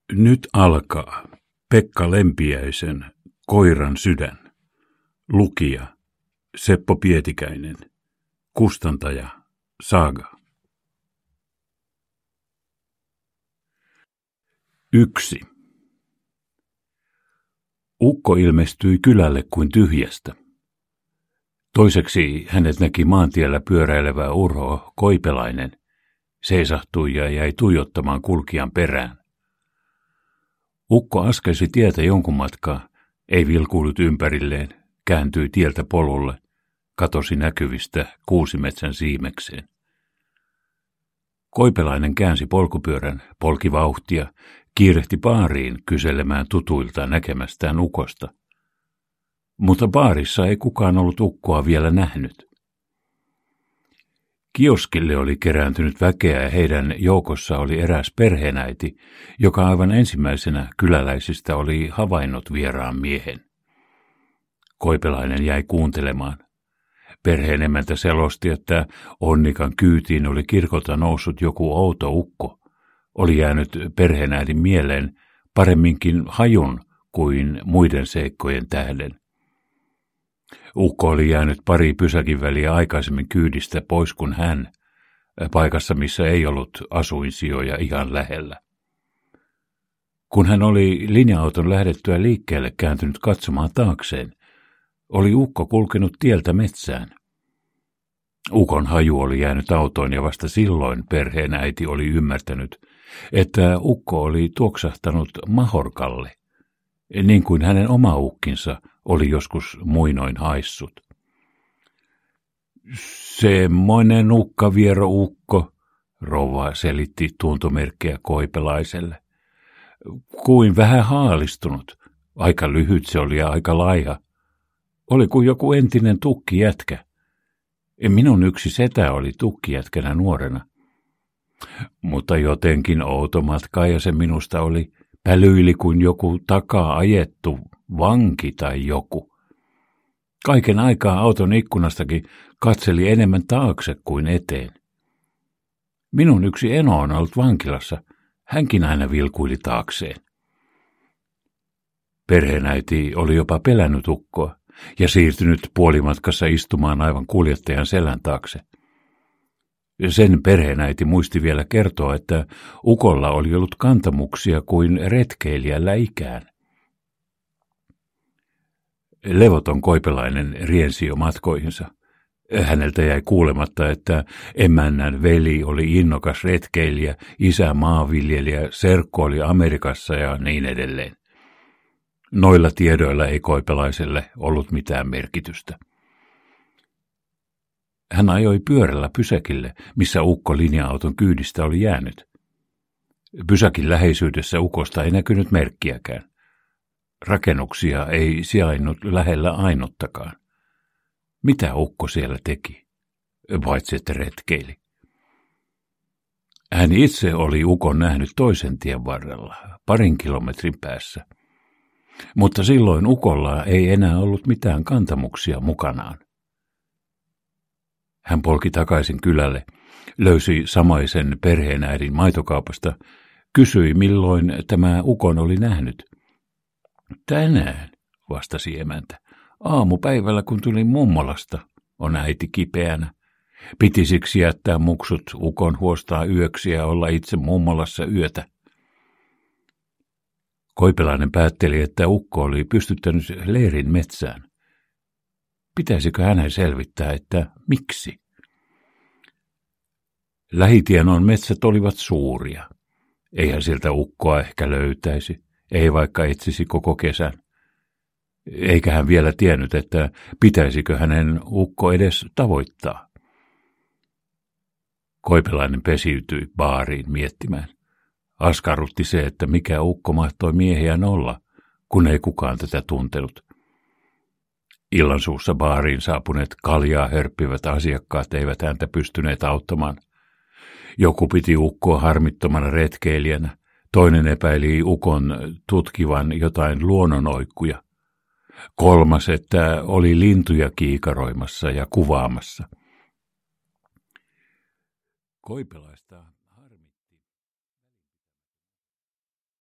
Nyt alkaa Pekka Lempiäisen Koiran sydän. Lukija Seppo Pietikäinen. Kustantaja Saga. 1. Ukko ilmestyi kylälle kuin tyhjästä. Toiseksi hänet näki maantiellä pyöräilevä Urho Koipelainen, seisahtui ja jäi tuijottamaan kulkijan perään. Ukko askelsi tietä jonkun matkaa, ei vilkuillut ympärilleen, kääntyi tieltä polulle, katosi näkyvistä kuusimetsän siimekseen. Koipelainen käänsi polkupyörän, polki vauhtia, kiirehti baariin kyselemään tutuilta näkemästään ukosta. Mutta baarissa ei kukaan ollut ukkoa vielä nähnyt. Kioskille oli kerääntynyt väkeä ja heidän joukossa oli eräs perheenäiti, joka aivan ensimmäisenä kyläläisistä oli havainnut vieraan miehen. Koipelainen jäi kuuntelemaan. Perheen emäntä selosti, että Onnikan kyytiin oli kirkolta noussut joku outo ukko. Oli jäänyt perheenäidin mieleen paremminkin hajun kuin muiden seikkojen tähden. Ukko oli jäänyt pari pysäkin väliä aikaisemmin kyydistä pois kuin hän, paikassa missä ei ollut asuinsijoja ihan lähellä. Kun hän oli linja-auton lähdettyä liikkeelle kääntynyt katsomaan taakseen, oli ukko kulkenut tieltä metsään. Ukon haju oli jäänyt autoon ja vasta silloin perheen äiti oli ymmärtänyt, että ukko oli tuoksahtanut Mahorkalle, niin kuin hänen oma ukkinsa oli joskus muinoin haissut. Semmoinen ukko, rouva selitti tuntomerkkejä Koipelaiselle. Kuin vähän haalistunut, aika lyhyt se oli ja aika laiha. Oli kuin joku entinen tukkijätkä. Minun yksi setä oli tukkijätkänä nuorena. Mutta jotenkin outo matka ja se minusta oli pälyili kuin joku takaa ajettu vanki tai joku. Kaiken aikaa auton ikkunastakin katseli enemmän taakse kuin eteen. Minun yksi eno on ollut vankilassa. Hänkin aina vilkuili taakseen. Perheenäiti oli jopa pelännyt ukkoa ja siirtynyt puolimatkassa istumaan aivan kuljettajan selän taakse. Sen perheenäiti muisti vielä kertoa, että ukolla oli ollut kantamuksia kuin retkeilijällä ikään. Levoton Koipelainen riensi jo matkoihinsa. Häneltä jäi kuulematta, että emännän veli oli innokas retkeilijä, isä maanviljelijä, serkku oli Amerikassa ja niin edelleen. Noilla tiedoilla ei Koipelaiselle ollut mitään merkitystä. Hän ajoi pyörällä pysäkille, missä ukko linja-auton kyydistä oli jäänyt. Pysäkin läheisyydessä ukosta ei näkynyt merkkiäkään. Rakennuksia ei sijainnut lähellä ainuttakaan. Mitä ukko siellä teki, paitsi että retkeili? Hän itse oli ukon nähnyt toisen tien varrella, 2 kilometrin päässä. Mutta silloin ukolla ei enää ollut mitään kantamuksia mukanaan. Hän polki takaisin kylälle, löysi samaisen perheenäidin maitokaupasta, kysyi milloin tämä ukon oli nähnyt. Tänään, vastasi emäntä. Aamupäivällä kun tulin mummolasta, on äiti kipeänä. Piti siksi jättää muksut ukon huostaa yöksi ja olla itse mummolassa yötä. Koipelainen päätteli, että ukko oli pystyttänyt leirin metsään. Pitäisikö hänen selvittää, että miksi? Lähitienon metsät olivat suuria. Eihän sieltä ukkoa ehkä löytäisi, ei vaikka etsisi koko kesän. Eikä hän vielä tiennyt, että pitäisikö hänen ukko edes tavoittaa. Koipelainen pesiytyi baariin miettimään. Askarrutti se, että mikä ukko mahtoi miehiään olla, kun ei kukaan tätä tuntenut. Illansuussa baariin saapuneet kaljaa hörppivät asiakkaat eivät häntä pystyneet auttamaan. Joku piti ukkoa harmittomana retkeilijänä, toinen epäili ukon tutkivan jotain luonnonoikkuja. Kolmas, että oli lintuja kiikaroimassa ja kuvaamassa. Koipelaista